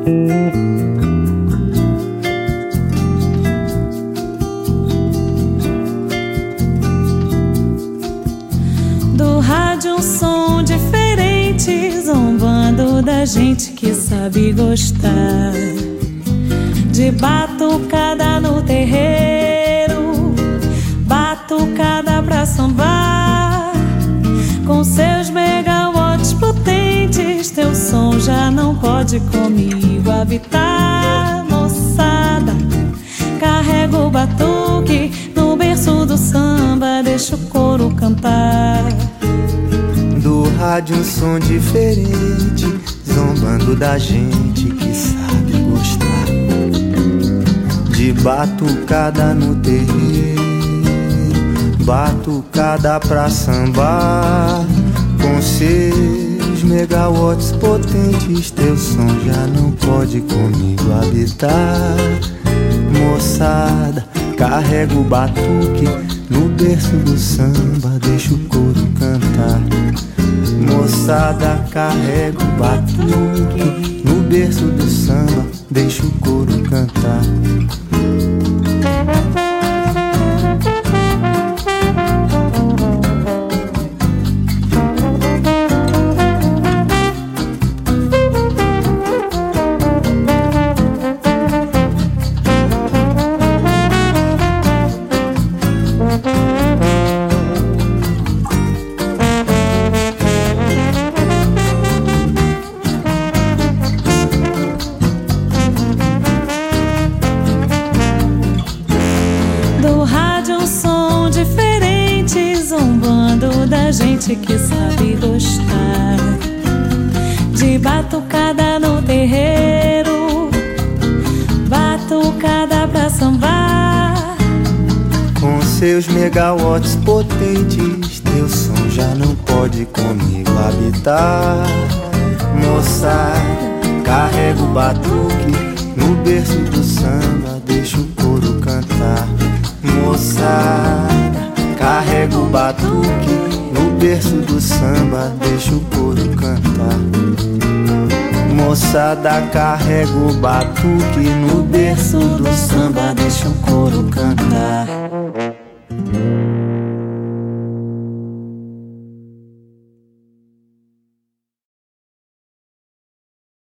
Do rádio um som diferente, zombando da gente que sabe gostar. De batucada no terreiro, batucada pra sambar. Com seus megawatts potentes, teu som já não pode comigo habitar. Moçada, carrega o batuque no berço do samba, deixa o coro cantar. Do rádio um som diferente, zombando da gente que sabe gostar. De batucada no terreiro, batucada pra sambar. Com seus megawatts potentes, teu som já não pode comigo habitar. Moçada, carrega o batuque no berço do samba, deixa o coro cantar. Moçada, carrega o batuque no berço do samba, deixa o coro cantar. Gente que sabe gostar. De batucada no terreiro, batucada pra sambar. Com seus megawatts potentes, teu som já não pode comigo habitar. Moçada, carrega o batuque no berço do samba, deixa o coro cantar. Moçada, carrega o batuque no berço do samba, deixa o coro cantar. Moçada, carrega o batuque no berço do samba, deixa o coro cantar.